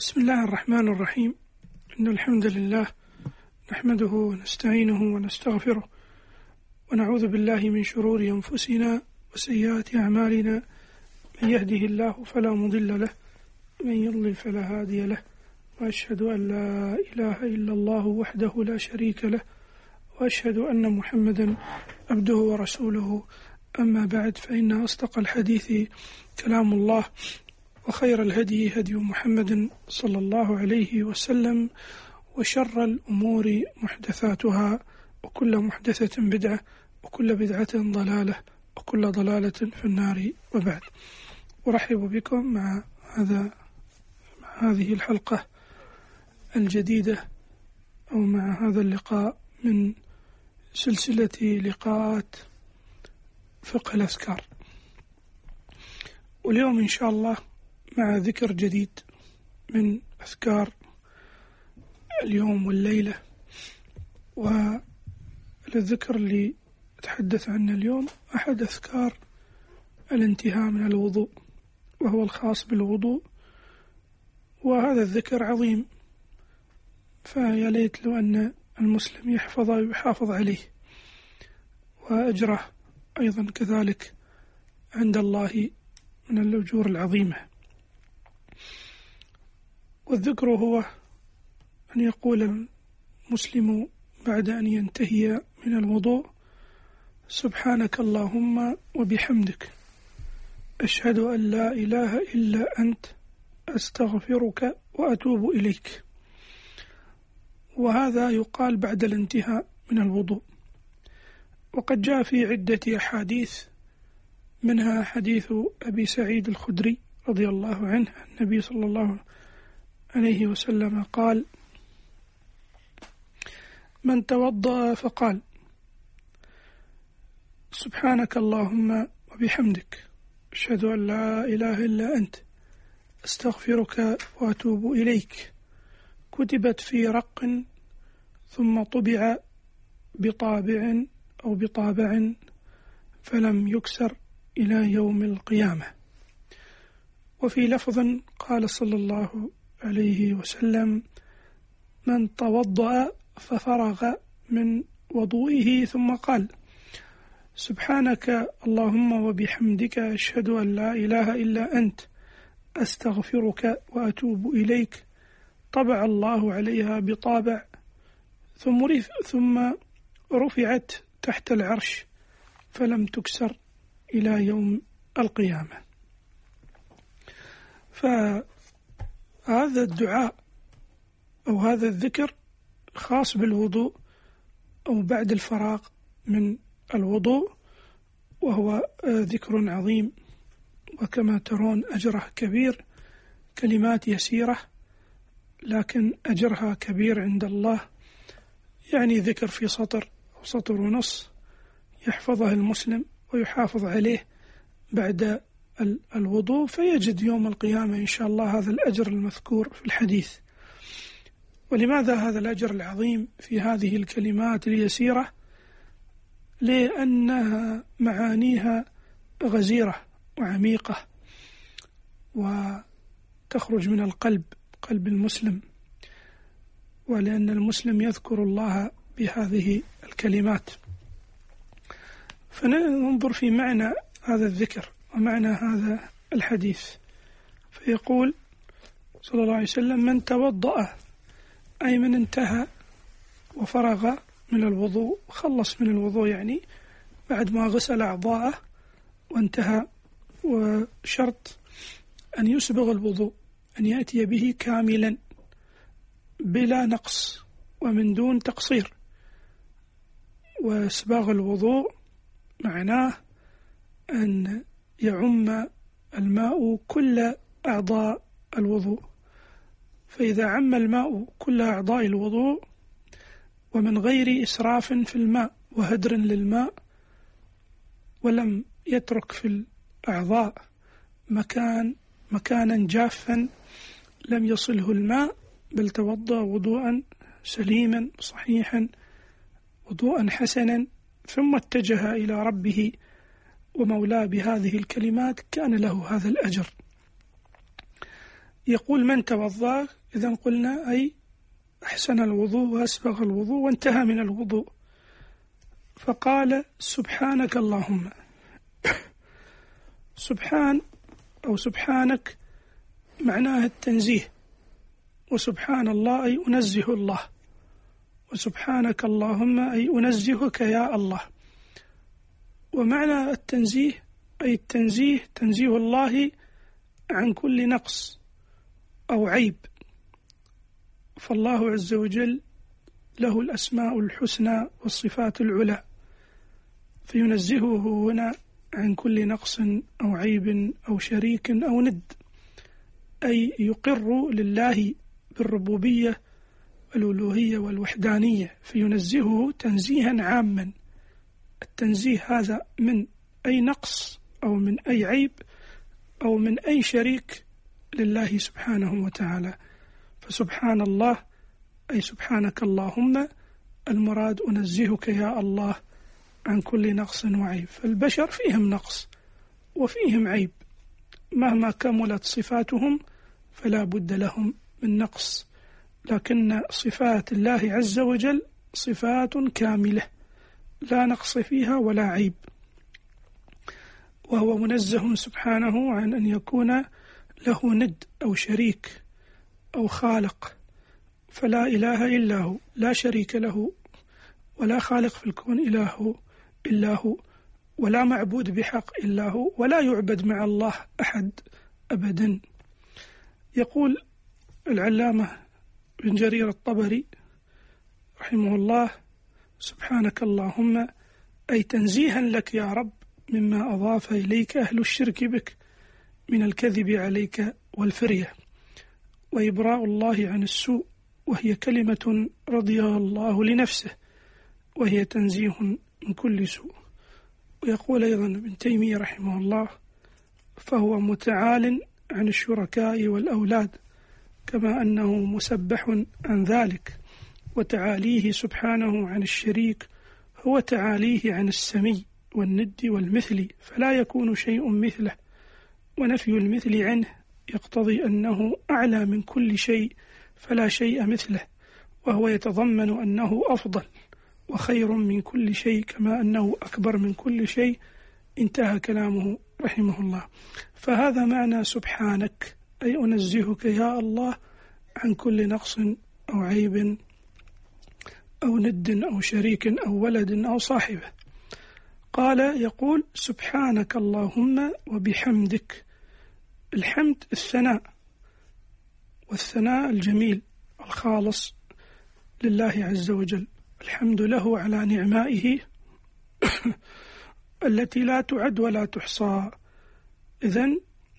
بسم الله الرحمن الرحيم. إن الحمد لله نحمده ونستعينه ونستغفره ونعوذ بالله من شرور أنفسنا وسيئات أعمالنا. من يهده الله فلا مضل له ومن يضلل فلا هادي له، وأشهد أن لا إله إلا الله وحده لا شريك له، وأشهد أن محمدا عبده ورسوله. أما بعد، فإن أصدق الحديث كلام الله، وخير الهدي هدي محمد صلى الله عليه وسلم، وشر الأمور محدثاتها، وكل محدثة بدعة، وكل بدعة ضلالة، وكل ضلالة في النار. وبعد، أرحب بكم مع هذه الحلقة الجديدة، أو مع هذا اللقاء من سلسلة لقاءات فقه الأذكار. واليوم إن شاء الله مع ذكر جديد من أذكار اليوم والليلة. والذكر اللي أتحدث عنه اليوم أحد أذكار الانتهاء من الوضوء، وهو الخاص بالوضوء. وهذا الذكر عظيم، فيا ليت لو أن المسلم يحفظه ويحافظ عليه، وأجره أيضا كذلك عند الله من الأجور العظيمة. والذكر هو أن يقول المسلم بعد أن ينتهي من الوضوء: سبحانك اللهم وبحمدك، أشهد أن لا إله إلا أنت، أستغفرك وأتوب إليك. وهذا يقال بعد الانتهاء من الوضوء. وقد جاء في عدة أحاديث، منها حديث أبي سعيد الخدري رضي الله عنه، النبي صلى الله عليه وسلم قال: من توضأ فقال: سبحانك اللهم وبحمدك، أشهد أن لا إله إلا أنت، أستغفرك وأتوب إليك، كتبت في رق ثم طبع بطابع أو بطابع فلم يكسر إلى يوم القيامة. وفي لفظ قال صلى الله عليه وسلم: من توضأ ففرغ من وضوئه ثم قال: سبحانك اللهم وبحمدك، أشهد أن لا إله إلا أنت، أستغفرك وأتوب إليك، طبع الله عليها بطابع ثم رفعت تحت العرش فلم تكسر إلى يوم القيامة. فهذا الدعاء أو هذا الذكر خاص بالوضوء أو بعد الفراغ من الوضوء، وهو ذكر عظيم، وكما ترون أجره كبير. كلمات يسيرة لكن أجرها كبير عند الله. يعني ذكر في سطر أو سطر ونص يحفظه المسلم ويحافظ عليه بعد الوضوء، فيجد يوم القيامة إن شاء الله هذا الأجر المذكور في الحديث. ولماذا هذا الأجر العظيم في هذه الكلمات اليسيرة؟ لأنها معانيها غزيرة وعميقة، وتخرج من القلب، قلب المسلم، ولأن المسلم يذكر الله بهذه الكلمات. فننظر في معنى هذا الذكر ومعنى هذا الحديث. فيقول صلى الله عليه وسلم: من توضأ، أي من انتهى وفرغ من الوضوء، خلص من الوضوء، يعني بعد ما غسل أعضاءه وانتهى. وشرط أن يسبغ الوضوء، أن يأتي به كاملا بلا نقص ومن دون تقصير. وإسباغ الوضوء معناه أن يعم الماء كل أعضاء الوضوء. فإذا عم الماء كل أعضاء الوضوء ومن غير إسراف في الماء وهدر للماء، ولم يترك في الأعضاء مكانا جافا لم يصله الماء، بل توضأ وضوءا سليما صحيحا، وضوءا حسنا، ثم اتجه إلى ربه ومولاه بهذه الكلمات، كان له هذا الأجر. يقول من توضأ؟ إذن قلنا أي أحسن الوضوء وأسبغ الوضوء وانتهى من الوضوء، فقال سبحانك اللهم. سبحان أو سبحانك معناها التنزيه، وسبحان الله أي أنزه الله، وسبحانك اللهم أي أنزهك يا الله. ومعنى التنزيه أي التنزيه، تنزيه الله عن كل نقص أو عيب، فالله عز وجل له الأسماء الحسنى والصفات العلى، فينزهه هنا عن كل نقص أو عيب أو شريك أو ند، أي يقر لله بالربوبية والألوهية والوحدانية، فينزهه تنزيها عاما. التنزيه هذا من أي نقص أو من أي عيب أو من أي شريك لله سبحانه وتعالى. فسبحان الله أي سبحانك اللهم، المراد أنزهك يا الله عن كل نقص وعيب. فالبشر فيهم نقص وفيهم عيب، مهما كملت صفاتهم فلا بد لهم من نقص، لكن صفات الله عز وجل صفات كاملة لا نقص فيها ولا عيب، وهو منزه سبحانه عن أن يكون له ند أو شريك أو خالق، فلا إله إلا هو، لا شريك له ولا خالق في الكون إلا هو، ولا معبود بحق إلا هو، ولا يعبد مع الله أحد أبدا. يقول العلامة بن جرير الطبري رحمه الله: سبحانك اللهم أي تنزيها لك يا رب مما أضاف إليك أهل الشرك بك من الكذب عليك والفرية، وإبراء الله عن السوء، وهي كلمة رضيها الله لنفسه، وهي تنزيه من كل سوء. ويقول أيضا ابن تيمية رحمه الله: فهو متعال عن الشركاء والأولاد، كما أنه مسبح عن ذلك، وتعاليه سبحانه عن الشريك هو تعاليه عن السمي والند والمثل، فلا يكون شيء مثله، ونفي المثل عنه يقتضي أنه أعلى من كل شيء فلا شيء مثله، وهو يتضمن أنه أفضل وخير من كل شيء كما أنه أكبر من كل شيء. انتهى كلامه رحمه الله. فهذا معنى سبحانك، أي أنزهك يا الله عن كل نقص أو عيب أو ند أو شريك أو ولد أو صاحبه. قال يقول: سبحانك اللهم وبحمدك. الحمد الثناء، والثناء الجميل الخالص لله عز وجل، الحمد له على نعمائه التي لا تعد ولا تحصى. إذن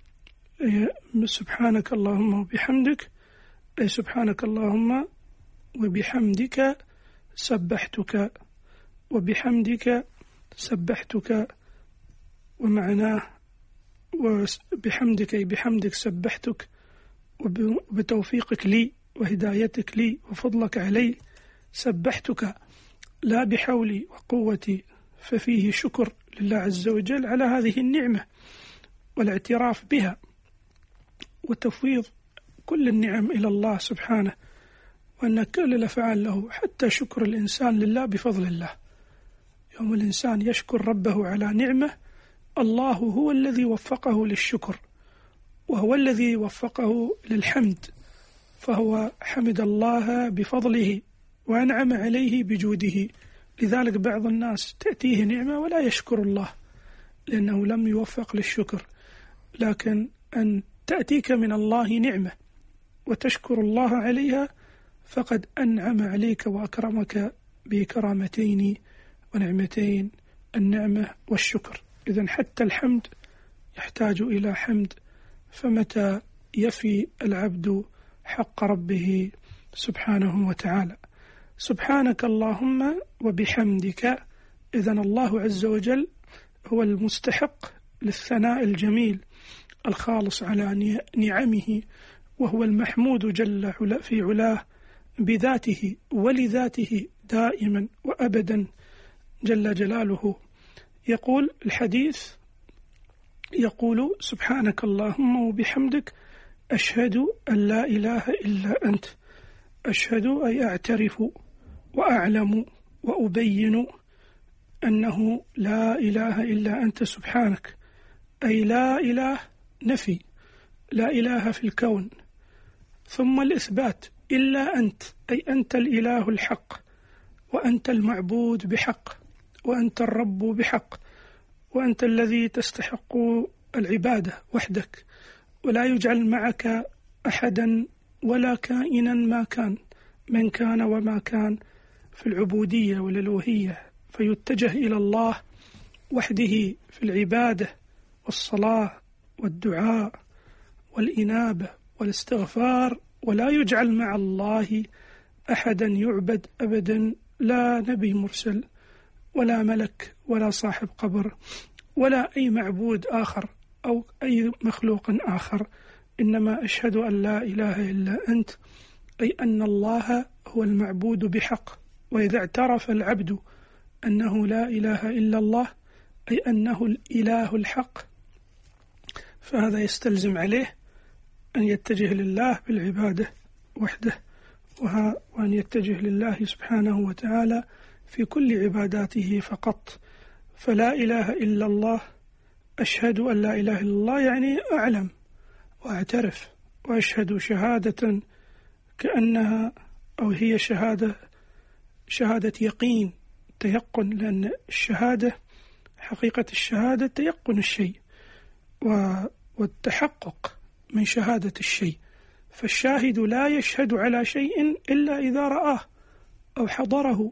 سبحانك اللهم وبحمدك، أي سبحانك اللهم وبحمدك سبحتك، وبحمدك سبحتك، ومعناه وبحمدك أي بحمدك سبحتك، وبتوفيقك لي وهدايتك لي وفضلك علي سبحتك، لا بحولي وقوتي. ففيه شكر لله عز وجل على هذه النعمة والاعتراف بها، وتفويض كل النعم إلى الله سبحانه، وأن كل الأفعال له، حتى شكر الإنسان لله بفضل الله. يوم الإنسان يشكر ربه على نعمة، الله هو الذي وفقه للشكر، وهو الذي وفقه للحمد، فهو حمد الله بفضله وأنعم عليه بجوده. لذلك بعض الناس تأتيه نعمة ولا يشكر الله لأنه لم يوفق للشكر، لكن أن تأتيك من الله نعمة وتشكر الله عليها فقد أنعم عليك وأكرمك بكرامتين ونعمتين، النعمة والشكر. إذن حتى الحمد يحتاج إلى حمد، فمتى يفي العبد حق ربه سبحانه وتعالى. سبحانك اللهم وبحمدك. إذن الله عز وجل هو المستحق للثناء الجميل الخالص على نعمه، وهو المحمود جل في علاه بذاته ولذاته دائما وأبدا جل جلاله. يقول الحديث، يقول: سبحانك اللهم وبحمدك أشهد أن لا إله إلا أنت. أشهد أي أعترف وأعلم وأبين أنه لا إله إلا أنت سبحانك، أي لا إله نفي، لا إله في الكون، ثم الإثبات إلا أنت، أي أنت الإله الحق، وأنت المعبود بحق، وأنت الرب بحق، وأنت الذي تستحق العبادة وحدك، ولا يجعل معك أحدا ولا كائنا ما كان، من كان وما كان في العبودية والألوهية، فيتجه إلى الله وحده في العبادة والصلاة والدعاء والإنابة والاستغفار، ولا يجعل مع الله أحدا يعبد أبدا، لا نبي مرسل ولا ملك ولا صاحب قبر ولا أي معبود آخر أو أي مخلوق آخر. إنما أشهد أن لا إله إلا أنت، أي أن الله هو المعبود بحق. وإذا اعترف العبد أنه لا إله إلا الله، أي أنه الإله الحق، فهذا يستلزم عليه أن يتجه لله بالعبادة وحده، وأن يتجه لله سبحانه وتعالى في كل عباداته فقط. فلا إله إلا الله، أشهد أن لا إله إلا الله يعني أعلم وأعترف وأشهد شهادة كأنها أو هي شهادة يقين تيقن، لأن الشهادة حقيقة الشهادة تيقن الشيء والتحقق من شهادة الشيء. فالشاهد لا يشهد على شيء إلا إذا رآه أو حضره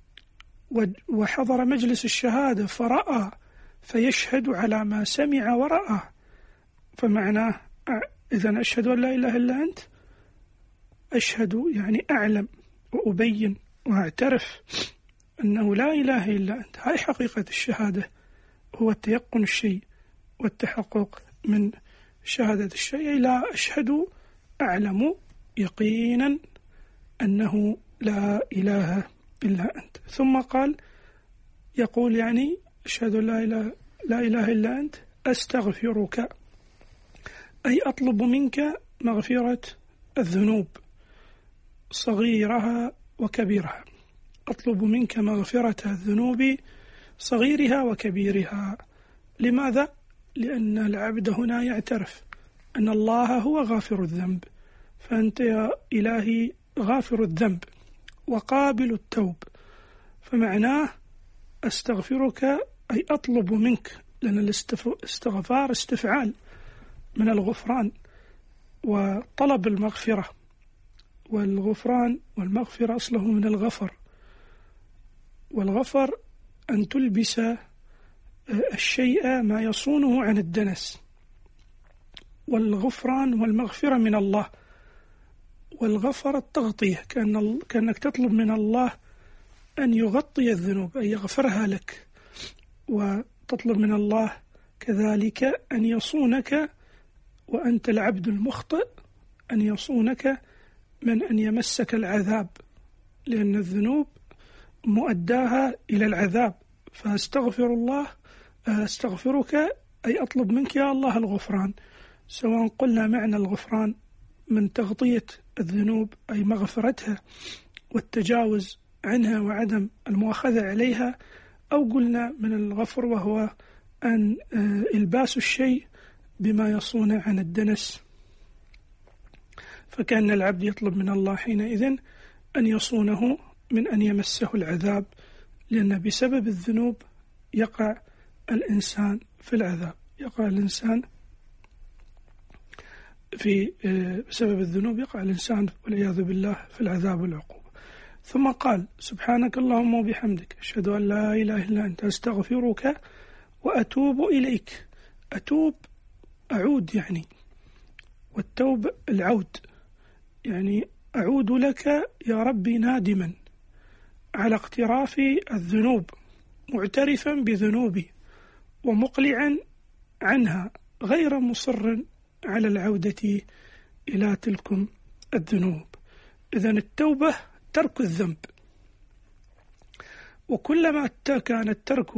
وحضر مجلس الشهادة فرأى، فيشهد على ما سمع ورأى. فمعناه إذن أشهد أن لا إله إلا أنت، أشهد يعني أعلم وأبين وأعترف أنه لا إله إلا أنت. هاي حقيقة الشهادة، هو التيقن الشيء والتحقق من شهادة الشيء. لا أشهد أعلم يقينا أنه لا إله إلا أنت. ثم قال يقول يعني أشهد لا إله إلا أنت أستغفرك، أي أطلب منك مغفرة الذنوب صغيرها وكبيرها. أطلب منك مغفرة الذنوب صغيرها وكبيرها. لماذا؟ لأن العبد هنا يعترف أن الله هو غافر الذنب، فأنت يا إلهي غافر الذنب وقابل التوب. فمعناه أستغفرك أي أطلب منك، لأن الاستغفار استفعال من الغفران وطلب المغفرة، والغفران والمغفرة أصله من الغفر، والغفر أن تلبس الشيء ما يصونه عن الدنس، والغفران والمغفرة من الله. والغفر التغطية، كأنك تطلب من الله أن يغطي الذنوب، أن يغفرها لك، وتطلب من الله كذلك أن يصونك وأنت العبد المخطئ، أن يصونك من أن يمسك العذاب، لأن الذنوب مؤداها إلى العذاب. أستغفرك أي أطلب منك يا الله الغفران، سواء قلنا معنى الغفران من تغطية الذنوب أي مغفرتها والتجاوز عنها وعدم المؤاخذة عليها، أو قلنا من الغفر وهو أن إلباس الشيء بما يصون عن الدنس. فكان العبد يطلب من الله حينئذ أن يصونه من أن يمسه العذاب، لأن بسبب الذنوب يقع الإنسان في العذاب، يقع الإنسان بسبب الذنوب يقع الإنسان والعياذ بالله في العذاب والعقوبة. ثم قال سبحانك اللهم وبحمدك أشهد أن لا إله إلا أنت أستغفرك وأتوب إليك. أتوب أعود يعني، والتوب العود يعني أعود لك يا ربي نادما على اقتراف الذنوب، معترفا بذنوبي ومقلعا عنها، غير مصر على العودة إلى تلكم الذنوب. إذن التوبة ترك الذنب، وكلما كان الترك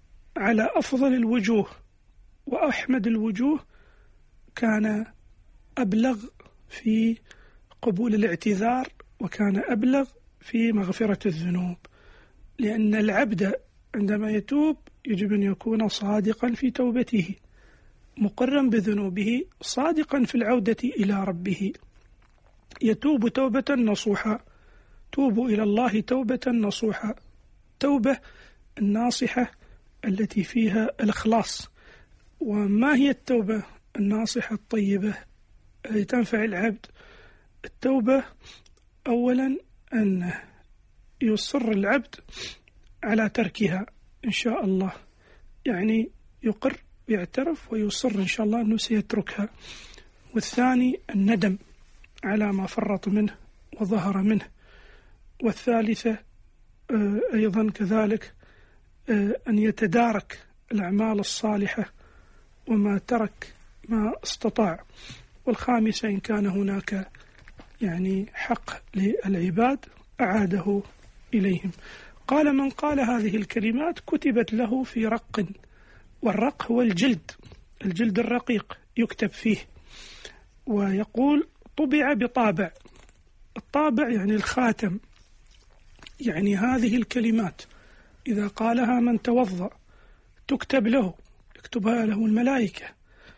على أفضل الوجوه وأحمد الوجوه كان أبلغ في قبول الاعتذار، وكان أبلغ في مغفرة الذنوب، لأن العبد عندما يتوب يجب أن يكون صادقا في توبته، مقرا بذنوبه، صادقا في العودة إلى ربه، يتوب توبة نصوحة. توبوا إلى الله توبة نصوحة، توبة الناصحة التي فيها الإخلاص. وما هي التوبة الناصحة الطيبة التي تنفع العبد؟ التوبة أولا أن يصر العبد على تركها إن شاء الله، يعني يقر ويعترف ويصر إن شاء الله أنه سيتركها. والثاني الندم على ما فرط منه وظهر منه. والثالثة أيضا كذلك أن يتدارك الأعمال الصالحة وما ترك ما استطاع. والخامسة إن كان هناك يعني حق للعباد أعاده إليهم. قال من قال هذه الكلمات كتبت له في رق، والرق هو الجلد الرقيق يكتب فيه. ويقول طبع بطابع، الطابع يعني الخاتم، يعني هذه الكلمات إذا قالها من توضأ تكتب له، يكتبها له الملائكة،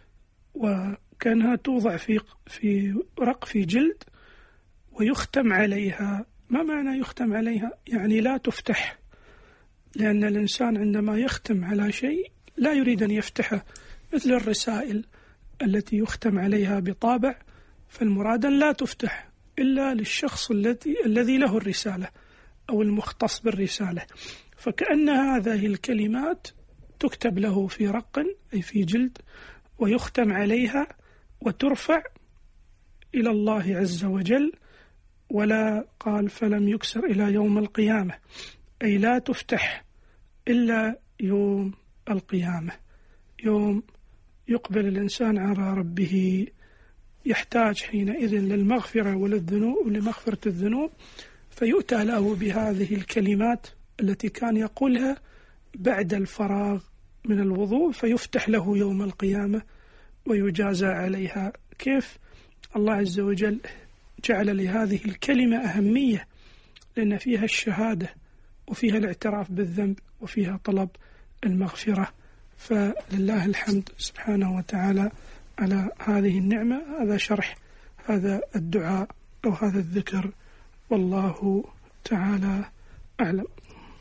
وكانها توضع في رق في جلد ويختم عليها. ما معنى يختم عليها؟ يعني لا تفتح، لأن الإنسان عندما يختم على شيء لا يريد أن يفتحه، مثل الرسائل التي يختم عليها بطابع، فالمراد لا تفتح إلا للشخص الذي له الرسالة أو المختص بالرسالة. فكأن هذه الكلمات تكتب له في رق أي في جلد، ويختم عليها وترفع إلى الله عز وجل. ولا قال فلم يكسر إلى يوم القيامة، أي لا تفتح إلا يوم القيامة، يوم يقبل الإنسان على ربه، يحتاج حينئذ للمغفرة ولمغفرة الذنوب، فيؤتى له بهذه الكلمات التي كان يقولها بعد الفراغ من الوضوء، فيفتح له يوم القيامة ويجازى عليها. كيف؟ الله عز وجل جعل لهذه الكلمة أهمية، لأن فيها الشهادة وفيها الاعتراف بالذنب وفيها طلب المغفرة. فلله الحمد سبحانه وتعالى على هذه النعمة. هذا شرح هذا الدعاء أو هذا الذكر، والله تعالى أعلم.